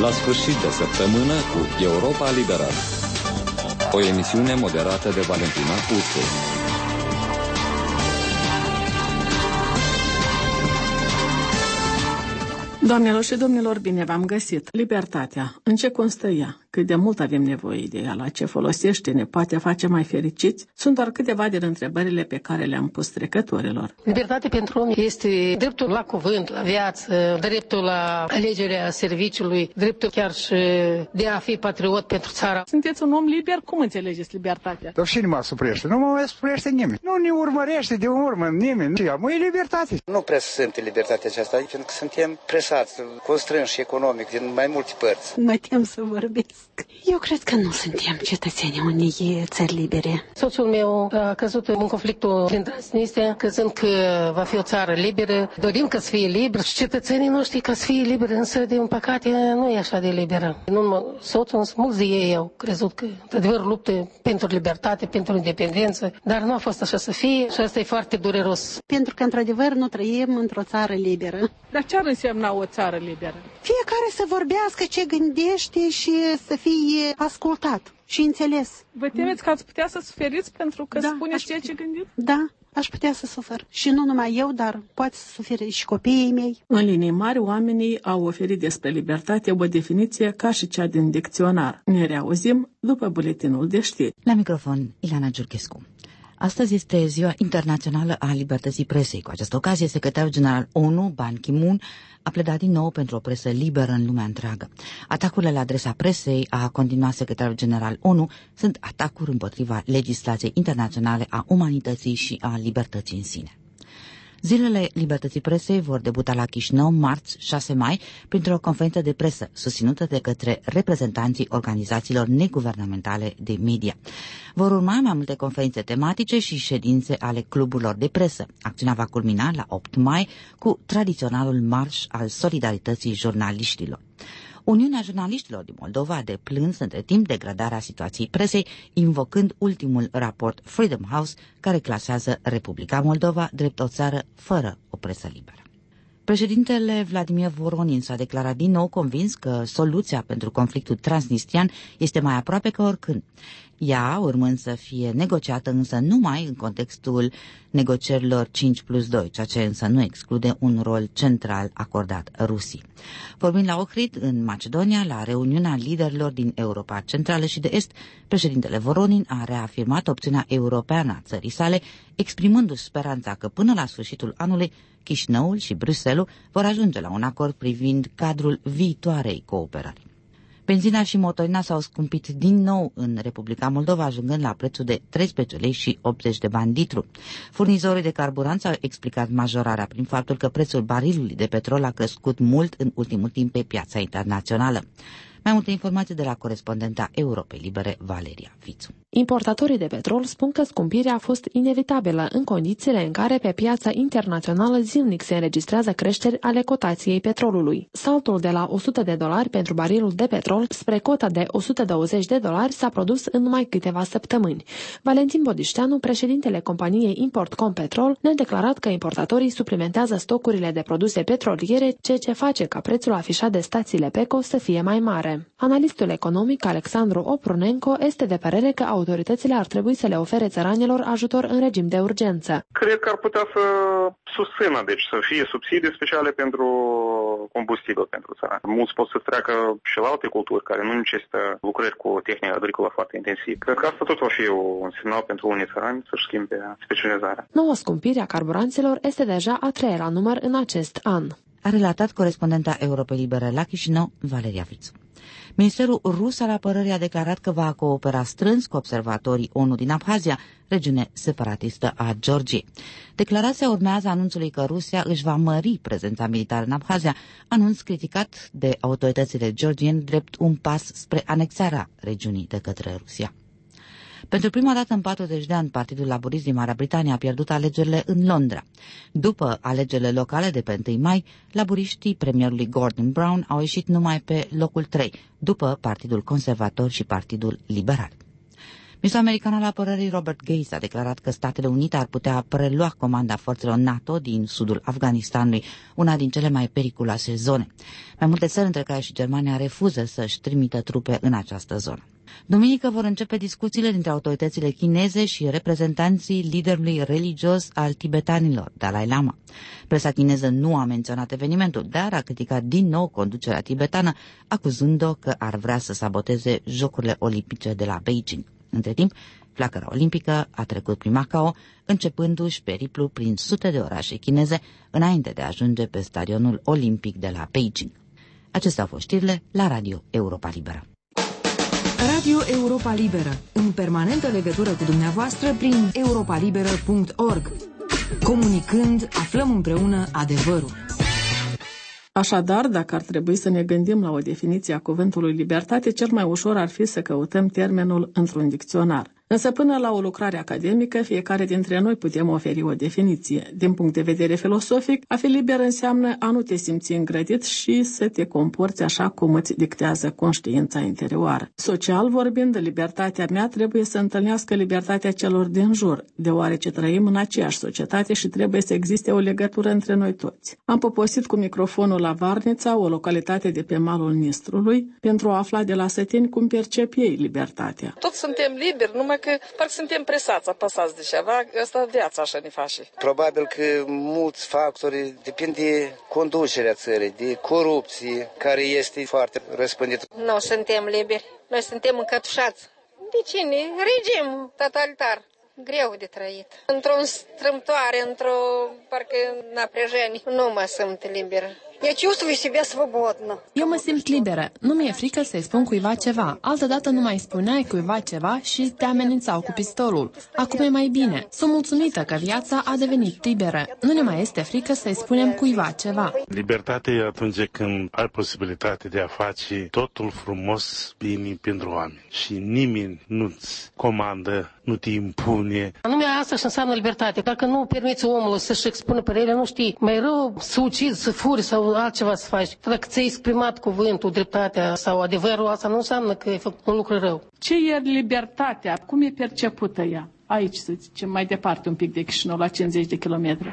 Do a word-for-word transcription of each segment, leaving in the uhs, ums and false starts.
La sfârșit de săptămână cu Europa Liberală. O emisiune moderată de Valentina Puțu. Doamnelor și domnilor, bine v-am găsit. Libertatea. În ce constă ea? Cât de mult avem nevoie de ea? La ce folosește? Ne poate face mai fericiți? Sunt doar câteva din întrebările pe care le-am pus trecătorilor. Libertatea pentru om este dreptul la cuvânt, la viață, dreptul la alegerea serviciului, dreptul chiar și de a fi patriot pentru țara. Sunteți un om liber? Cum înțelegeți libertatea? Dar cine mă suprește? Nu mă suprește nimeni. Nu ne urmărește de urmă nimeni. Ce am? E libertate. Nu prea se simte libertatea aceasta, pentru că suntem presați, constrânși economic din mai multe părți. Mă tem să vorbesc. Eu cred că nu suntem cetățenii unei țări libere. Soțul meu a căzut în conflictul din Transnistria, crezând că va fi o țară liberă. Dorim ca să fie liberă și cetățenii noștri ca să fie liberi, însă, din păcate, nu e așa de liberă. Nu numai soțul, însă mulți de ei au crezut că, într-adevăr, luptă pentru libertate, pentru independență, dar nu a fost așa să fie și asta e foarte dureros. Pentru că, într-adevăr, nu trăim într-o țară liberă. Dar ce ar însemna o țară liberă? Fiecare să vorbească ce gândește și să fie ascultat și înțeles. Vă temeți că ați putea să suferiți pentru că da, spuneți ceea ce gândiți? Da, aș putea să sufăr. Și nu numai eu, dar poate să sufere și copiii mei. În linii mari, oamenii au oferit despre libertate o definiție ca și cea din dicționar. Ne reauzim după buletinul de știri. La microfon, Ileana Giurchescu. Astăzi este Ziua Internațională a Libertății Presei. Cu această ocazie, secretarul general O N U, Ban Ki-moon, a pledat din nou pentru o presă liberă în lumea întreagă. Atacurile la adresa presei, a continuat secretarul general O N U, sunt atacuri împotriva legislației internaționale a umanității și a libertății în sine. Zilele Libertății Presei vor debuta la Chișinău marți șase mai printr-o conferință de presă susținută de către reprezentanții organizațiilor neguvernamentale de media. Vor urma mai multe conferințe tematice și ședințe ale cluburilor de presă. Acțiunea va culmina la opt mai cu tradiționalul marș al solidarității jurnaliștilor. Uniunea Jurnaliștilor din Moldova a deplâns între timp degradarea situației presei, invocând ultimul raport Freedom House, care clasează Republica Moldova drept o țară fără o presă liberă. Președintele Vladimir Voronin s-a declarat din nou convins că soluția pentru conflictul transnistrian este mai aproape ca oricând. Ea urmând să fie negociată însă numai în contextul negocierilor cinci plus doi, ceea ce însă nu exclude un rol central acordat Rusiei. Vorbind la Ohrid, în Macedonia, la reuniunea liderilor din Europa Centrală și de Est, președintele Voronin a reafirmat opțiunea europeană a țării sale, exprimându-și speranța că până la sfârșitul anului Chișinăul și Bruxelles vor ajunge la un acord privind cadrul viitoarei cooperări. Benzina și motorina s-au scumpit din nou în Republica Moldova, ajungând la prețul de treisprezece lei și optzeci de bani litru. Furnizorii de carburanți au explicat majorarea prin faptul că prețul barilului de petrol a crescut mult în ultimul timp pe piața internațională. Mai multe informații de la corespondenta Europei Libere, Valeria Fițu. Importatorii de petrol spun că scumpirea a fost inevitabilă în condițiile în care pe piața internațională zilnic se înregistrează creșteri ale cotației petrolului. Saltul de la o sută de dolari pentru barilul de petrol spre cota de o sută douăzeci de dolari s-a produs în numai câteva săptămâni. Valentin Bodișteanu, președintele companiei Importcom Petrol, ne-a declarat că importatorii suplimentează stocurile de produse petroliere, ceea ce face ca prețul afișat de stațiile PECO să fie mai mare. Analistul economic Alexandru Oprunenko este de părere că autoritățile ar trebui să le ofere țăranilor ajutor în regim de urgență. Cred că ar putea să susțină, deci să fie subsidii speciale pentru combustibil pentru țărani. Mulți pot să treacă și la alte culturi care nu necesită lucrări cu tehnică agricolă foarte intensiv. Cred că asta tot va fi un semnal pentru unii țărani să-și schimbe specializarea. Noua scumpire a carburanților este deja a treia la număr în acest an. A relatat corespondenta Europei Libere la Chișinău, Valeria Fițu. Ministerul rus al apărării a declarat că va coopera strâns cu observatorii O N U din Abhazia, regiune separatistă a Georgiei. Declarația urmează anunțului că Rusia își va mări prezența militară în Abhazia, anunț criticat de autoritățile georgiene drept un pas spre anexarea regiunii de către Rusia. Pentru prima dată în patruzeci de ani, Partidul Laborist din Marea Britanie a pierdut alegerile în Londra. După alegerile locale de pe întâi mai, laburiștii premierului Gordon Brown au ieșit numai pe locul trei, după Partidul Conservator și Partidul Liberal. Ministrul american al apărării Robert Gates a declarat că Statele Unite ar putea prelua comanda forțelor NATO din sudul Afganistanului, una din cele mai periculoase zone. Mai multe țări, între care și Germania, refuză să-și trimită trupe în această zonă. Duminică vor începe discuțiile dintre autoritățile chineze și reprezentanții liderului religios al tibetanilor, Dalai Lama. Presa chineză nu a menționat evenimentul, dar a criticat din nou conducerea tibetană, acuzând-o că ar vrea să saboteze Jocurile Olimpice de la Beijing. Între timp, flacăra olimpică a trecut prin Macao, începându-și periplul prin sute de orașe chineze, înainte de a ajunge pe stadionul olimpic de la Beijing. Acestea au fost știrile la Radio Europa Liberă. Radio Europa Liberă, în permanentă legătură cu dumneavoastră prin europa liberă punct org. Comunicând, aflăm împreună adevărul. Așadar, dacă ar trebui să ne gândim la o definiție a cuvântului libertate, cel mai ușor ar fi să căutăm termenul într-un dicționar. Însă până la o lucrare academică, fiecare dintre noi putem oferi o definiție. Din punct de vedere filosofic, a fi liber înseamnă a nu te simți îngrădit și să te comporți așa cum îți dictează conștiința interioară. Social vorbind, libertatea mea trebuie să întâlnească libertatea celor din jur, deoarece trăim în aceeași societate și trebuie să existe o legătură între noi toți. Am poposit cu microfonul la Varnița, o localitate de pe malul Nistrului, pentru a afla de la săteni cum percep ei libertatea. Toți suntem liberi, numai că parcă suntem presați, apăsați de ceva, asta viața așa ne face. Probabil că mulți factori depind de conducerea țării, de corupție, care este foarte răspândită. Nu suntem liberi, noi suntem încătușați. De cine? Regim totalitar. Greu de trăit. Într-o strâmtoare, într-o parcă напряжение, nu mă simt liberă. Я чувствую себя свободно. Eu mă simt liberă. Nu mi-e frică să-i spun cuiva ceva. Altădată nu mai spuneai cuiva ceva și te amenințau cu pistolul. Acum e mai bine. Sunt mulțumită că viața a devenit liberă. Nu ne mai este frică să-i spunem cuiva ceva. Libertatea e atunci când ai posibilitatea de a face totul frumos, bine pentru oameni. Și nimeni nu-ți comandă, nu te impune. Anume asta și înseamnă libertate. Dacă nu permiți omului să-și expună părerile, nu știi, mai rău să ucizi, să furi sau altceva să faci. Dacă ți-ai exprimat cuvântul, dreptatea sau adevărul, asta nu înseamnă că ai făcut un lucru rău. Ce e libertatea? Cum e percepută ea? Aici, să zicem, mai departe un pic de Chișinău, la cincizeci de kilometri.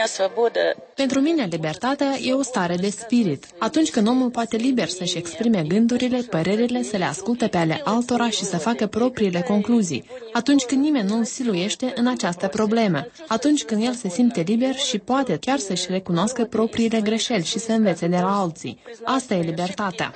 Pentru mine, libertatea e o stare de spirit. Atunci când omul poate liber să-și exprime gândurile, părerile, să le asculte pe ale altora și să facă propriile concluzii. Atunci când nimeni nu îl siluiește în această problemă. Atunci când el se simte liber și poate chiar să-și recunoască propriile greșeli și să învețe de la alții. Asta e libertatea.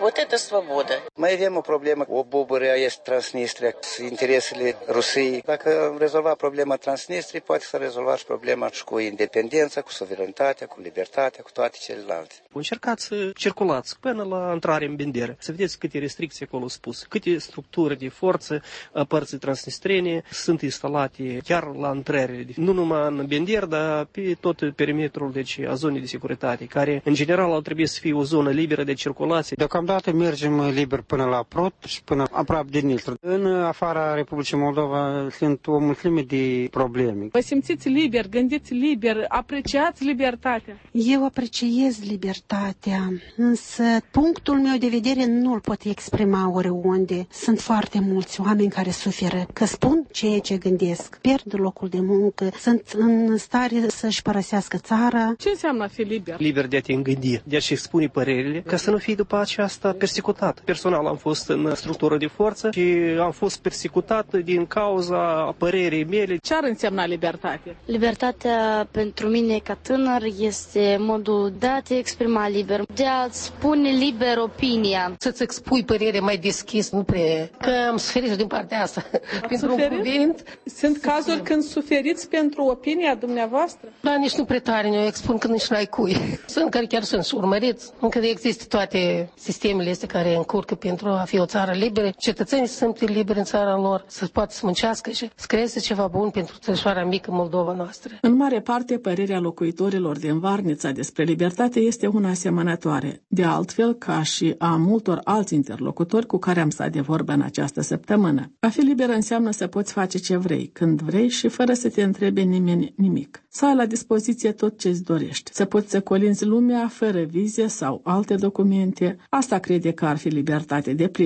Mai avem o problemă, o bubără este Transnistria, interesele Rusiei. Dacă rezolva problema Transnistriei, poate să rezolva și problema și cu independența, cu suveranitatea, cu libertatea, cu toate celelalte. Încercați să circulați până la intrare în Bendera, să vedeți câte restricții acolo spus, câte structuri de forță a părții transnistrene sunt instalate chiar la intrare, nu numai în Bendera, dar pe tot perimetrul, deci, a zonei de securitate, care în general ar trebui să fie o zonă liberă de circulație. Deocamdată mergem liber până la Prot și până aproape de Nistru. În afara Republicii Moldova sunt o mulțime de probleme. Vă simțiți liber, gândiți liber, apreciați libertatea? Eu apreciez libertatea, însă punctul meu de vedere nu îl pot exprima oriunde. Sunt foarte mulți oameni care suferă, că spun ceea ce gândesc, pierd locul de muncă, sunt în stare să-și părăsească țara. Ce înseamnă a fi liber? Liber de a te îngândi, de a-și expune părerile, ca să nu fii după aceasta persecutat. Personal am fost în structură de forță și am fost persecutat din cauza părerii mele. Ce ar însemna libertate? Libertatea pentru mine ca tânăr este modul de a te exprima liber, de a-ți spune liber opinia. Să-ți expui părere mai deschis, nu prea. Că am suferit din partea asta. Pentru un cuvânt. Sunt cazuri când suferiți pentru opinia dumneavoastră? Da, nici nu prea tare, eu expun că nici n-ai cui. Sunt care chiar sunt și urmăriți. Încă există toate sistemele astea care încurcă pentru a fi o țară liberă. Cetățenii să sunt liberi în țara lor, să poată să muncească și să creeze ceva bun pentru țărișoara mică Moldova noastră. În mare parte, părerea locuitorilor din Varnița despre libertate este una asemănătoare, de altfel ca și a multor alți interlocutori cu care am stat de vorbă în această săptămână. A fi liber înseamnă să poți face ce vrei, când vrei și fără să te întrebe nimeni nimic. Să ai la dispoziție tot ce-ți dorești, să poți să colinzi lumea fără vize sau alte documente. Asta crede că ar fi libertate deplină.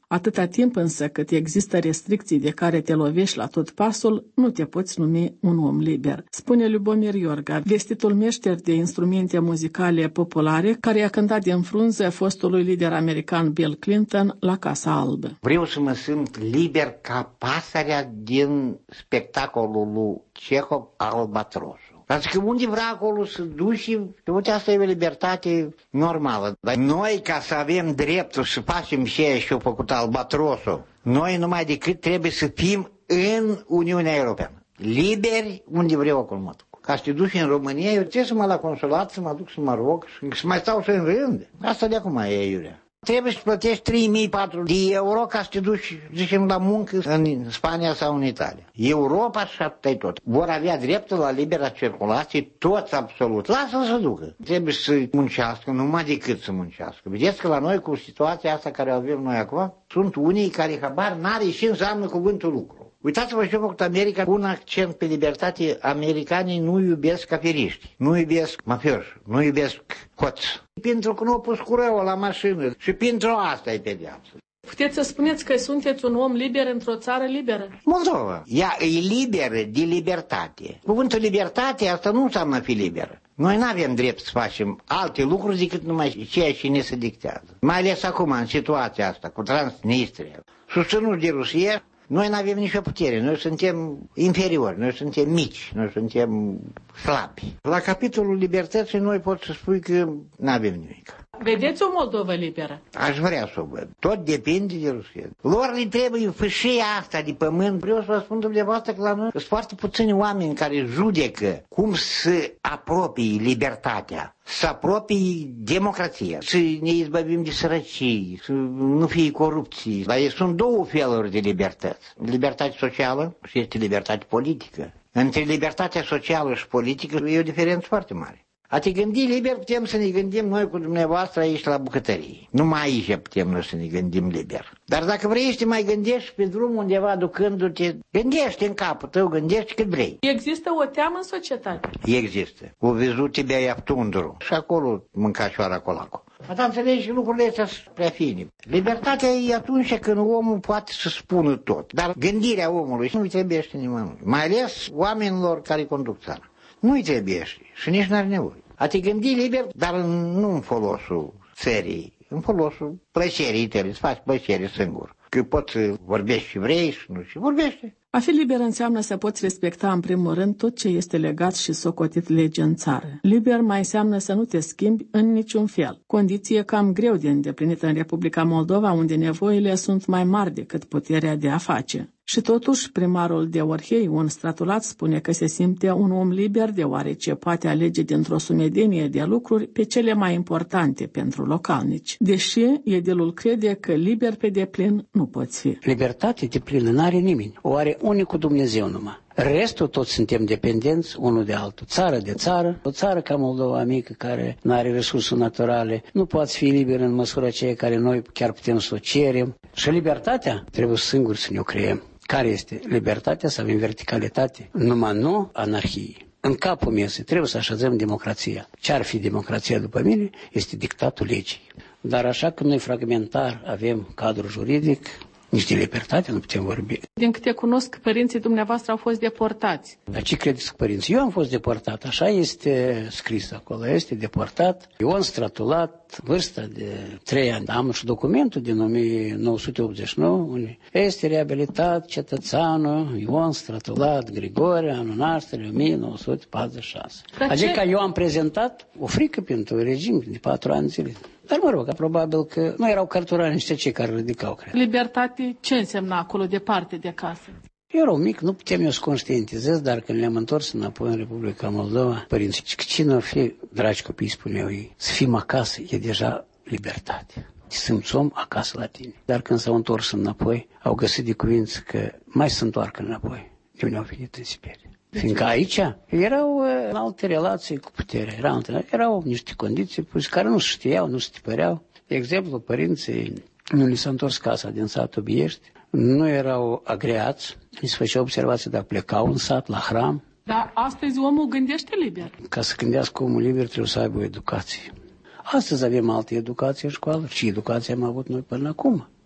Atâta timp însă cât există restricții de care te lovești la tot pasul, nu te poți numi un om liber, spune Lubomir Iorga, vestitul meșter de instrumente muzicale populare, care i-a cântat din frunză fostului lider american Bill Clinton la Casa Albă. Vreau să mă simt liber ca pasărea din spectacolul lui Cehov, Albatrosul. Pentru că unde vrea acolo să duci și uite, asta e o libertate normală. Dar noi, ca să avem dreptul să facem ceea ce a făcut Albatrosul, noi numai decât trebuie să fim în Uniunea Europeană. Liberi unde vreau acolo mă duc. Ca să te duci în România, eu trebuie să mă la consulat, să mă duc să mă rog și să mai stau și în rând. Asta de acum e iurea. Trebuie să plătești trei mii patru sute de euro ca să te duci, zicem, la muncă în Spania sau în Italia. Europa și atât e tot. Vor avea dreptul la libera circulație, toți absolut. Lasă-l să ducă. Trebuie să muncească, numai decât să muncească. Vedeți că la noi, cu situația asta care o avem noi acum, sunt unii care habar n-are și înseamnă cuvântul lucru. Uitați-vă ce a făcut America, un accent pe libertate. Americanii nu iubesc aferiști, nu iubesc mafioși, nu iubesc hoți. Pentru că nu au pus cureaua la mașină și pentru asta e pedeapsă. Puteți să spuneți că sunteți un om liber într-o țară liberă? Moldova. Ea e liberă de libertate. Cuvântul libertate, asta nu înseamnă a fi liberă. Noi nu avem drept să facem alte lucruri decât numai ceea ce ne se dictează. Mai ales acum, în situația asta, cu Transnistria, susținuți de Rusia, noi nu avem nicio putere, noi suntem inferiori, noi suntem mici, noi suntem slabi. La capitolul libertății noi pot să spui că nu avem nimic. Vedeți o Moldovă liberă? Aș vrea să o văd. Tot depinde de Rusia. Lor le trebuie fâșia asta de pământ. Vreau să vă spun dumneavoastră că la noi sunt foarte puțini oameni care judecă cum să apropie libertatea, să apropie democrația, să ne izbăvim de sărăcie, să nu fie corupții. Dar sunt două feluri de libertăți. Libertate socială și este libertate politică. Între libertatea socială și politică e o diferență foarte mare. A te gândi liber putem să ne gândim noi cu dumneavoastră aici la bucătărie. Numai aici putem noi să ne gândim liber. Dar dacă vrei să te mai gândești pe drum undeva ducându-te, gândește în capul tău, gândește cât vrei. Există o teamă în societate? Există. O văzut te bea tundru. Și acolo mâncașoara colacu. Dar înțelegi, lucrurile astea sunt prea fine. Libertatea e atunci când omul poate să spună tot. Dar gândirea omului nu-i trebuiește nimănui. Mai ales oamenilor care conduc țara. Nu-i trebuie și nici n-are nevoie. A te gândi liber, dar nu în folosul țării, în folosul plăcerii tale, să faci plăcere singur. Că poți să vorbești și vrei și nu și vorbește. A fi liber înseamnă să poți respecta în primul rând tot ce este legat și socotit lege în țară. Liber mai înseamnă să nu te schimbi în niciun fel. Condiție cam greu de îndeplinit în Republica Moldova, unde nevoile sunt mai mari decât puterea de a face. Și totuși, primarul de Orhei, un stratulat, spune că se simte un om liber deoarece poate alege dintr-o sumedenie de lucruri pe cele mai importante pentru localnici. Deși edilul crede că liber pe deplin nu poți fi. Libertate de plină n-are nimeni. O are unicul Dumnezeu numai. Restul toți suntem dependenți unul de altul. Țară de țară. O țară ca Moldova mică care nu are resurse naturale nu poate fi liberă în măsura aceea care noi chiar putem să o cerem. Și libertatea trebuie singuri să ne o creăm. Care este libertatea? Să avem verticalitate. Numai nu anarhie. În capul meu trebuie să așezăm democrația. Ce ar fi democrația după mine? Este dictatul legii. Dar așa că noi fragmentar avem cadrul juridic, nici de libertate nu putem vorbi. Din câte cunosc, părinții dumneavoastră au fost deportați. Dar ce credeți că părinții? Eu am fost deportat, așa este scris acolo, este deportat. Ion Stratulat, vârsta de trei ani. Am și documentul din o mie nouă sute optzeci și nouă, unde este reabilitat cetățeanul Ion Stratulat Grigore, anul nașterii o mie nouă sute patruzeci și șase. Dar adică ce? Eu am prezentat o frică pentru regim de patru ani zile. Dar mă rog, probabil că nu erau cărturari niște cei care ridicau, cred. Libertate ce însemna acolo departe de casă? Eu erau mic, nu puteam eu să conștientizez, dar când ne-am întors înapoi în Republica Moldova, părinții, cine ar fi, dragi copii, spuneau ei, să fim acasă e deja libertate. Simți om acasă la tine. Dar când s-au întors înapoi, au găsit de cuvință că mai se întoarcă înapoi, de unde au venit în Siberia. Fiindcă aici erau uh, alte relații cu puterea, erau, erau niște condiții puse care nu se știau, nu se tipăreau. De exemplu, părinții nu li s-a întors casa din satul Biești, nu erau agreați, li se făcea observații dacă plecau în sat, la hram. Dar astăzi omul gândește liber. Ca să gândească omul liber trebuie să aibă o educație. Astăzi avem alte educație în școală și educație am avut noi până acum.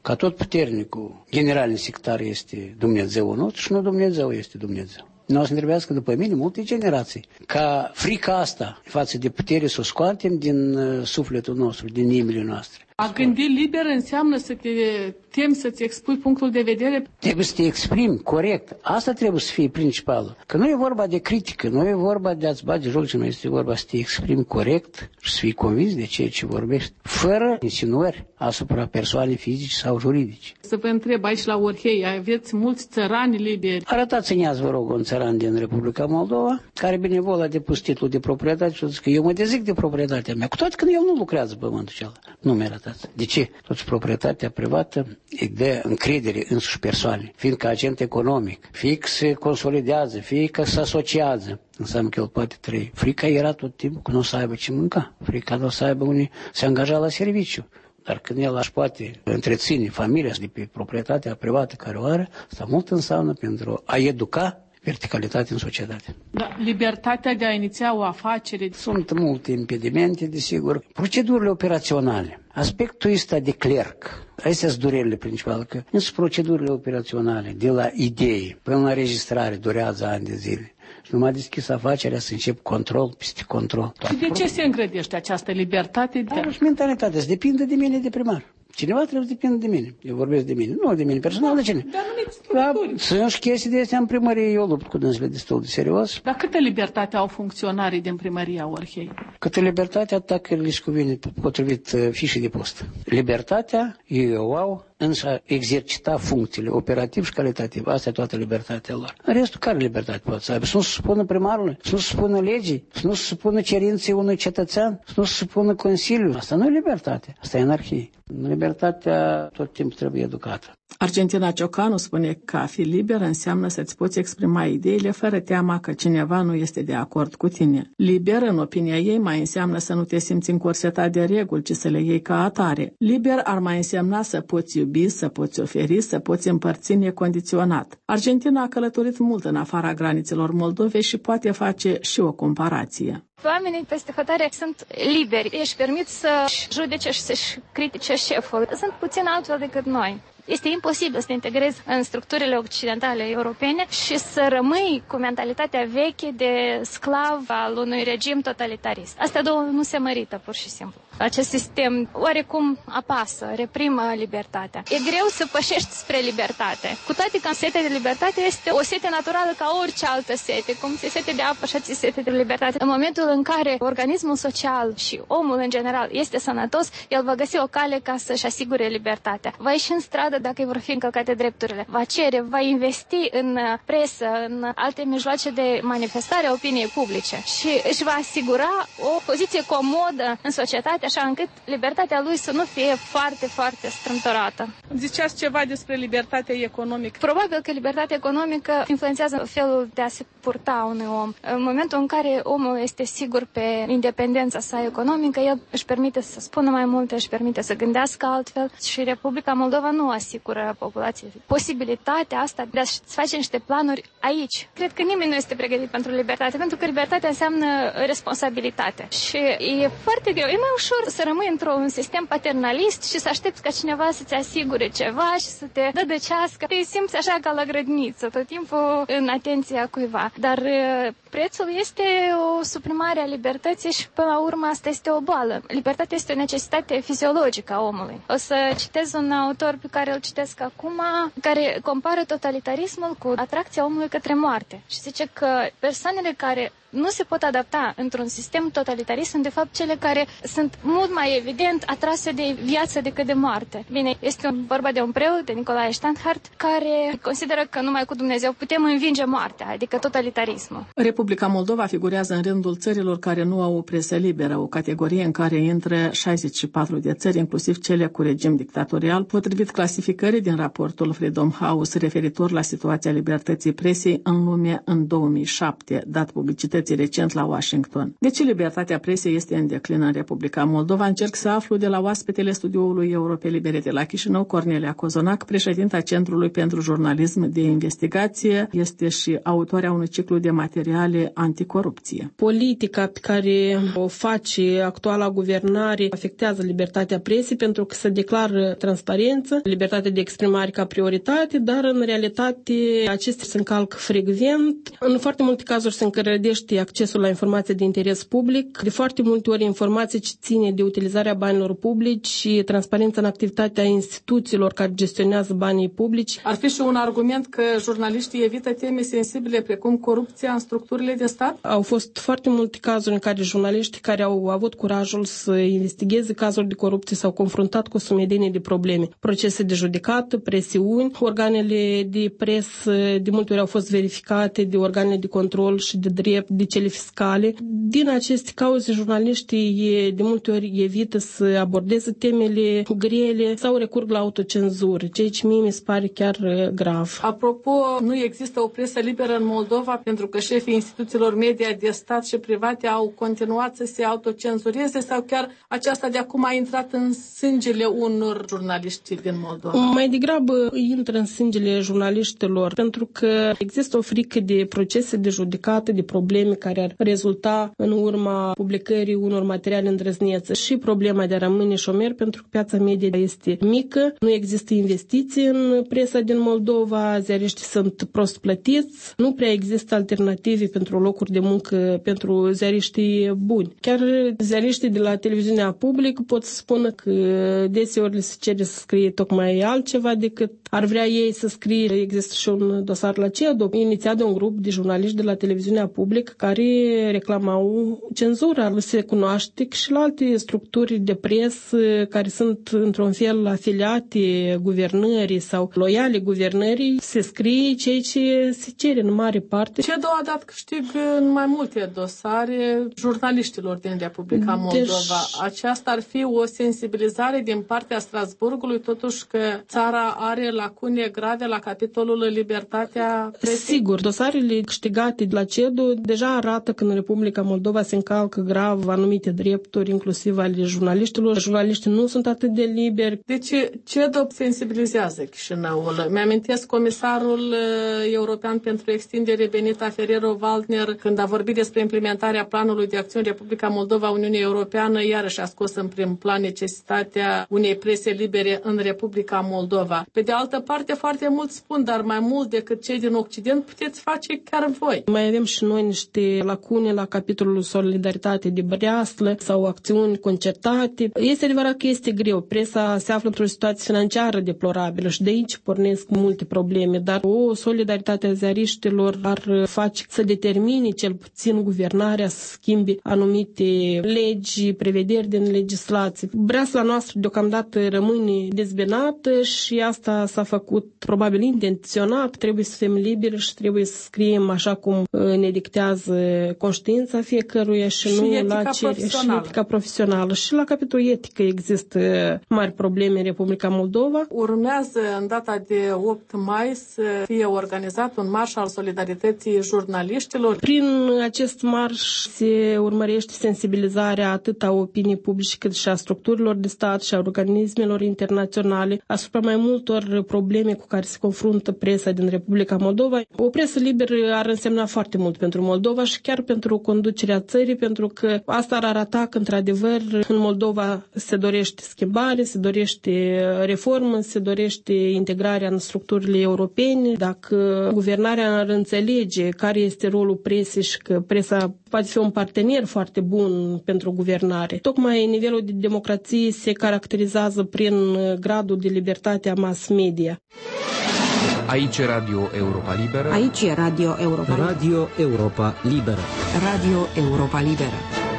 că tot puternicul general sectar este Dumnezeul nostru și nu Dumnezeu este Dumnezeu. Nu o să întrebească după mine multe generații. Ca frica asta față de putere să o scoatem din uh, sufletul nostru, din inimile noastre. A gândi liber înseamnă să te temi să-ți expui punctul de vedere? Trebuie să te exprimi corect. Asta trebuie să fie principalul. Că nu e vorba de critică, nu e vorba de a-ți bage joc, nu este vorba să te exprimi corect și să fii convins de ceea ce vorbești, fără insinuări asupra persoanei fizice sau juridice. Să vă întreb aici la Orhei, aveți mulți țărani liberi? Arătați-ne azi, vă rog, un țăran din Republica Moldova, care benevol a depus titlul de proprietate și a zis că eu mă dezic de proprietatea mea, cu toate că el nu lucrează pământul acela. Nu mi arătați. De ce? Toți proprietatea privată îi dă încredere însuși persoane, fiindcă agent economic, fie că se consolidează, fie că se asociază, înseamnă că el poate trăi. Frica era tot timpul că nu o să aibă ce mânca, frica nu o să aibă unii se angaja la serviciu. Dar când el își poate întreține familia de pe proprietatea privată care o are, asta mult înseamnă pentru a educa verticalitate în societate. Da, libertatea de a iniția o afacere. Sunt multe impedimente, desigur. Procedurile operaționale. Aspectul ăsta de clerc. Astea sunt durerile principale, că sunt procedurile operaționale, de la idei până la înregistrare, durează ani de zile. Și numai deschis afacerea să încep control peste control. Și de ce se îngrădește această libertate? Are și mentalitatea, să depinde de mine de primar. Cineva trebuie să depindă de mine. Eu vorbesc de mine, nu de mine personal, de cine? Dar anumiți structuri. Sunt și chestii de astea în primărie, eu lupt cu dânsele destul de serios. Dar câtă libertate au funcționarii din primăria Orhei? Câtă libertate, atât că le cuvine potrivit uh, fișei de post. Libertatea, eu au, însă exercita funcțiile operativ și calitativ. Asta e toată libertatea lor. În restul, care libertate poate să aibă? Să nu se supună primarului, să nu se supună legii, să nu se supună cerinței unui cetățean, să nu se supună Consiliul. Asta nu e libertate, asta e anarhie. Libertatea tot timpul trebuie educată. Argentina Ciocanu spune că a fi liber înseamnă să-ți poți exprima ideile fără teama că cineva nu este de acord cu tine. Liber, în opinia ei, mai înseamnă să nu te simți încorsetat de reguli, ci să le iei ca atare. Liber ar mai însemna să poți iubi, să poți oferi, să poți împărți necondiționat. Argentina a călătorit mult în afara granițelor Moldovei și poate face și o comparație. Oamenii peste hotare sunt liberi, își permit să-și judece și să-și critique șeful. Sunt puțin altfel decât noi. Este imposibil să te integrezi în structurile occidentale europene și să rămâi cu mentalitatea veche de sclav al unui regim totalitarist. Astea două nu se mărită, pur și simplu. Acest sistem oarecum apasă, reprimă libertatea. E greu să pășești spre libertate. Cu toate că setea de libertate este o sete naturală ca orice altă sete. Cum ți sete de apă, așa ți sete de libertate. În momentul în care organismul social și omul în general este sănătos, el va găsi o cale ca să-și asigure libertatea. Va ieși în stradă dacă îi vor fi încălcate drepturile. Va cere, va investi în presă, în alte mijloace de manifestare a opiniei publice și își va asigura o poziție comodă în societate, așa încât libertatea lui să nu fie foarte, foarte strâmtorată. Ziceați ceva despre libertatea economică. Probabil că libertatea economică influențează felul de a se purta unui om. În momentul în care omul este sigur pe independența sa economică, el își permite să spună mai multe, își permite să gândească altfel și Republica Moldova nu asigură populației posibilitatea asta de a-și face niște planuri aici. Cred că nimeni nu este pregătit pentru libertate, pentru că libertatea înseamnă responsabilitate. Și e foarte greu. E mai ușor să rămâi într-un sistem paternalist și să aștepți ca cineva să-ți asigure ceva și să te dădăcească. Te simți așa ca la grădiniță, tot timpul în atenția cuiva. Dar prețul este o suprimare a libertății și până la urmă asta este o boală. Libertatea este o necesitate fiziologică a omului. O să citez un autor pe care îl citesc acum, care compară totalitarismul cu atracția omului către moarte. Și zice că persoanele care nu se pot adapta într-un sistem totalitarist sunt de fapt cele care sunt mult mai evident atrase de viață decât de moarte. Bine, este un, vorba de un preot, de Nicolae Steinhardt, care consideră că numai cu Dumnezeu putem învinge moartea, adică totalitarismul. Republica Moldova figurează în rândul țărilor care nu au o presă liberă, o categorie în care intră șaizeci și patru de țări, inclusiv cele cu regim dictatorial, potrivit clasificării din raportul Freedom House referitor la situația libertății presei în lume în două mii șapte, dat publicității recent la Washington. De ce libertatea presei este în declin în Republica Moldova? Încerc să aflu de la oaspetele studioului Europe Libere de la Chișinău, Cornelia Cozonac, președinta Centrului pentru Jurnalism de Investigație, este și autoarea unui ciclu de materiale sale anticorupție. Politica pe care o face actuala guvernare afectează libertatea presei pentru că se declară transparență, libertatea de exprimare ca prioritate, dar în realitate acestea se încalcă frecvent. În foarte multe cazuri se încălzește accesul la informații de interes public. De foarte multe ori informații ce ține de utilizarea banilor publici și transparența în activitatea instituțiilor care gestionează banii publici. Ar fi și un argument că jurnaliștii evită teme sensibile precum corupția în structurile de stat? Au fost foarte multe cazuri în care jurnaliștii care au avut curajul să investigheze cazuri de corupție s-au confruntat cu sumedenie de probleme. Procese de judecată, presiuni, organele de presă de multe ori au fost verificate de organele de control și de drept, de cele fiscale. Din aceste cauze, jurnaliștii de multe ori evită să abordeze temele grele sau recurg la autocenzură, ceea ce mie mi se pare chiar grav. Apropo, nu există o presă liberă în Moldova pentru că șefii instituțiilor media de stat și private au continuat să se autocenzureze sau chiar aceasta de acum a intrat în sângele unor jurnaliști din Moldova? Mai degrabă intră în sângele jurnaliștilor pentru că există o frică de procese de judecată, de probleme care ar rezulta în urma publicării unor materiale îndrăznețe și problema de a rămâne șomer pentru că piața media este mică, nu există investiții în presa din Moldova, ziariștii sunt prost plătiți, nu prea există alternative pentru locuri de muncă pentru ziariștii buni. Chiar ziariștii de la televiziunea publică pot să spună că deseori le se cere să scrie tocmai altceva decât ar vrea ei să scrie. Există și un dosar la C E D O, inițiat de un grup de jurnaliști de la televiziunea publică care reclamau cenzura. Se cunoaște că și la alte structuri de presă care sunt într-un fel afiliate guvernării sau loiale guvernării se scrie ceea ce se cere în mare parte. C E D O a dat câștig în mai multe dosare jurnaliștilor din Republica Moldova. Deci... Aceasta ar fi o sensibilizare din partea Strasburgului, totuși că țara are lacune grave la capitolul libertatea presei? Sigur, dosarele câștigate de la C E D O deja arată că în Republica Moldova se încalcă grav anumite drepturi, inclusiv ale jurnaliștilor. Jurnaliștii nu sunt atât de liberi. Deci C E D O sensibilizează Chișinăul. Mi-amintesc comisarul european pentru extindere Benita Ferrero-Waldner, când a vorbit despre implementarea planului de acțiune Republica Moldova Uniunii Europeană, iarăși a scos în prim plan necesitatea unei prese libere în Republica Moldova. Pe de altă parte, foarte mulți spun, dar mai mult decât cei din Occident puteți face chiar voi. Mai avem și noi niște lacune la capitolul solidaritate de breaslă sau acțiuni concertate. Este adevărat că este greu. Presa se află într-o situație financiară deplorabilă și de aici pornesc multe probleme, dar o solidaritate a ziariștilor ar face să determine cel puțin guvernarea să schimbe anumite legi, prevederi din legislație. Breasla noastră deocamdată rămâne dezbinată și asta s-a făcut probabil intenționat. Trebuie să fim liberi și trebuie să scriem așa cum ne dictează conștiința fiecăruia și, și nu la cere și etica profesională. Și la capitolul etică există mari probleme în Republica Moldova. Urmează în data de opt mai să fie organizat un marș al solidarității jurnaliștilor. Prin acest marș se urmărește sensibilizarea atât a opiniei publice cât și a structurilor de stat și a organismelor internaționale asupra mai multor probleme cu care se confruntă presa din Republica Moldova. O presă liberă ar însemna foarte mult pentru Moldova și chiar pentru conducerea țării, pentru că asta ar arăta că într-adevăr în Moldova se dorește schimbare, se dorește reformă, se dorește integrarea în structurile europene. Dacă guvernarea ar înțelege care este rolul presei și că presa poate fi un partener foarte bun pentru guvernare. Tocmai nivelul de democrație se caracterizează prin gradul de libertate a mass media. Aici e Radio Europa Liberă. Aici e Radio Europa Liberă. Radio Europa Liberă. Radio Europa Liberă.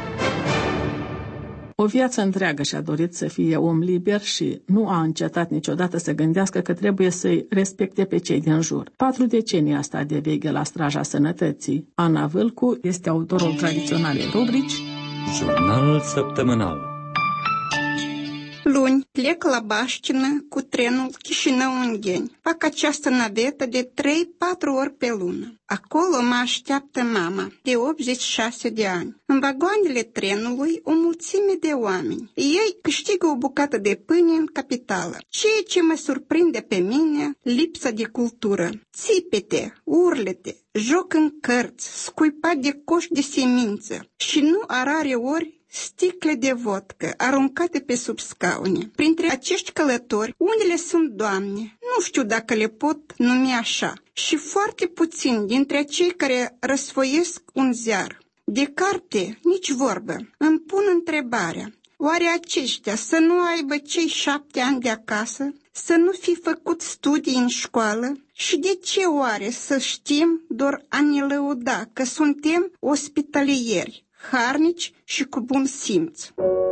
O viață întreagă și-a dorit să fie om liber și nu a încetat niciodată să gândească că trebuie să-i respecte pe cei din jur. Patru decenii a stat de veche la straja sănătății. Ana Vâlcu este autorul tradiționalei rubrici Jurnalul săptămânal. Luni plec la Baștină cu trenul Chișinău-Ungheni. Fac această navetă de trei-patru ori pe lună. Acolo mă așteaptă mama, de optzeci și șase de ani. În vagoanele trenului o mulțime de oameni. Ei câștigă o bucată de pâine în capitală. Ceea ce mă surprinde pe mine, lipsa de cultură. Țipete, urlete, joc în cărți, scuipat de coși de semință și nu a rare ori sticle de vodcă aruncate pe sub scaune. Printre acești călători, unele sunt doamne, nu știu dacă le pot numi așa, și foarte puțini dintre cei care răsfoiesc un ziar. De carte, nici vorbă. Îmi pun întrebarea, oare aceștia să nu aibă cei șapte ani de acasă, să nu fi făcut studii în școală? Și de ce oare să știm doar a ne lăuda că suntem ospitalieri, harnici și cu bun simț?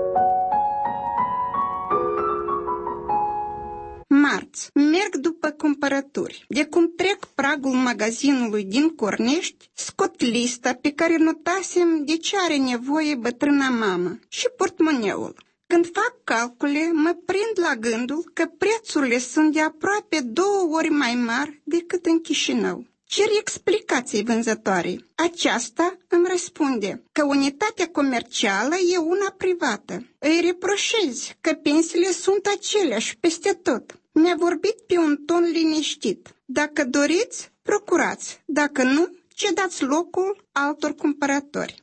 Marți. Merg după cumpărături. De cum trec pragul magazinului din Cornești, scot lista pe care notasem de ce are nevoie bătrâna mamă și portmoneul. Când fac calcule, mă prind la gândul că prețurile sunt de aproape două ori mai mari decât în Chișinău. Cer explicații vânzătoarei. Aceasta îmi răspunde că unitatea comercială e una privată. Îi reproșez că pensiile sunt aceleași peste tot. Mi-a vorbit pe un ton liniștit. Dacă doriți, procurați. Dacă nu, cedați locul altor cumpărători.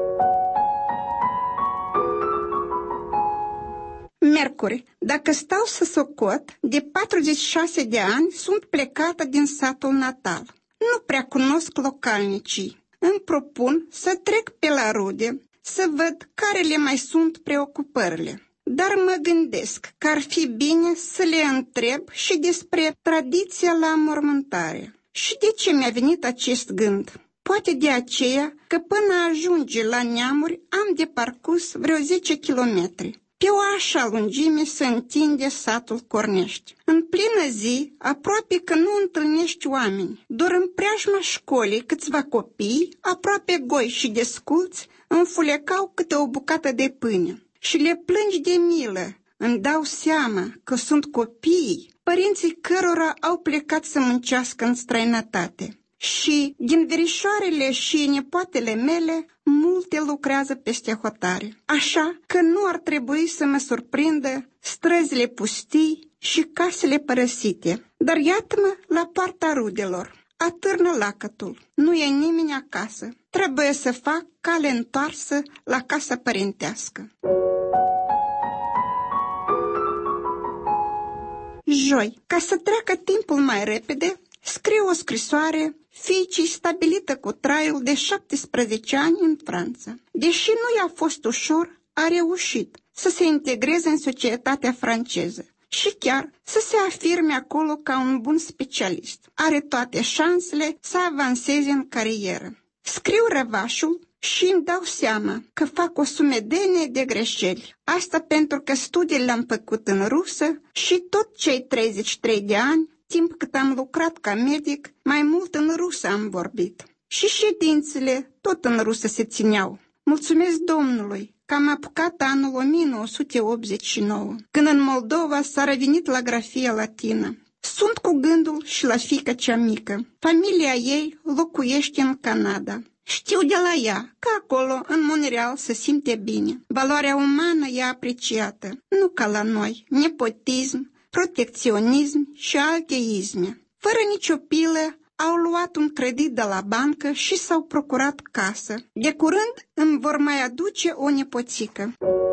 Miercuri, dacă stau să socot, de patruzeci și șase de ani sunt plecată din satul natal. Nu prea cunosc localnicii. Îmi propun să trec pe la rude, să văd care le mai sunt preocupările. Dar mă gândesc că ar fi bine să le întreb și despre tradiția la înmormântare. Și de ce mi-a venit acest gând? Poate de aceea că până ajunge la Neamuri am de parcurs vreo zece kilometri. Pe o așa lungime se întinde satul Cornești. În plină zi, aproape că nu întâlnești oameni. Doar în preajma școlii câțiva copii, aproape goi și desculți, înfulecau câte o bucată de pâine. Și le plângi de milă. Îmi dau seama că sunt copii, părinții cărora au plecat să muncească în străinătate. Și din verișoarele și nepoatele mele, multe lucrează peste hotare. Așa că nu ar trebui să mă surprindă străzile pustii și casele părăsite. Dar iată-mă la poarta rudelor. Atârnă lacătul. Nu e nimeni acasă. Trebuie să fac cale întoarsă la casa părintească. Joi, ca să treacă timpul mai repede, scriu o scrisoare fiicii stabilită cu traiul de șaptesprezece ani în Franța. Deși nu i-a fost ușor, a reușit să se integreze în societatea franceză și chiar să se afirme acolo ca un bun specialist. Are toate șansele să avanseze în carieră. Scriu răvașul și îmi dau seama că fac o sumedenie de greșeli. Asta pentru că studiile le-am făcut în rusă și tot cei treizeci și trei de ani, timp cât am lucrat ca medic, mai mult în rusă am vorbit. Și ședințele tot în rusă se țineau. Mulțumesc Domnului că am apucat anul o mie nouă sute optzeci și nouă, când în Moldova s-a revenit la grafia latină. Sunt cu gândul și la fiica cea mică. Familia ei locuiește în Canada. Știu de la ea că acolo, în Montreal, se simte bine. Valoarea umană e apreciată, nu ca la noi, nepotism, protecționism și alte izme. Fără nicio pilă, au luat un credit de la bancă și s-au procurat casă. De curând îmi vor mai aduce o nepoțică.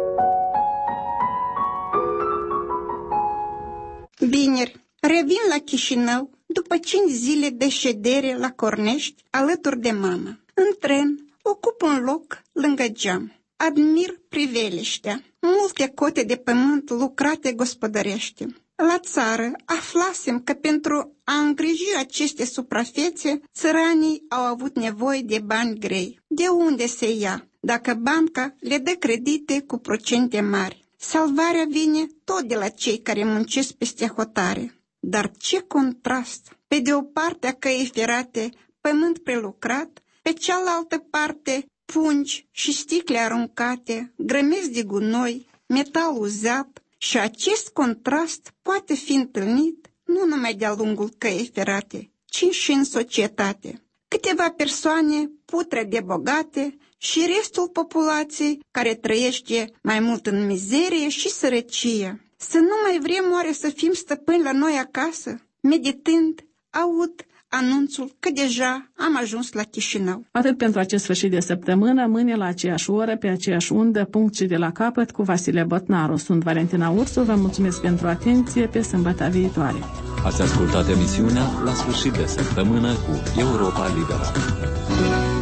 Vineri, revin la Chișinău după cinci zile de ședere la Cornești alături de mama. În tren, ocup un loc lângă geam. Admir priveliștea, multe cote de pământ lucrate gospodărește. La țară aflasem că pentru a îngriji aceste suprafețe, țăranii au avut nevoie de bani grei. De unde se ia, dacă banca le dă credite cu procente mari? Salvarea vine tot de la cei care muncesc peste hotare. Dar ce contrast! Pe de o parte a căii ferate, pământ prelucrat, pe cealaltă parte pungi și sticle aruncate, grămezi de gunoi, metal uzat Și acest contrast poate fi întâlnit nu numai de-a lungul căii ferate, ci și în societate. Câteva persoane putre de bogate și restul populației care trăiește mai mult în mizerie și sărăcie. Să nu mai vrem oare să fim stăpâni la noi acasă? Meditând, aud anunțul că deja am ajuns la Chișinău. Atât pentru acest sfârșit de săptămână, mâine la aceeași oră, pe aceeași undă, punct și de la capăt, cu Vasile Botnaru. Sunt Valentina Ursu, vă mulțumesc pentru atenție, pe sâmbătă viitoare. Ați ascultat emisiunea La sfârșit de săptămână cu Europa Liberă.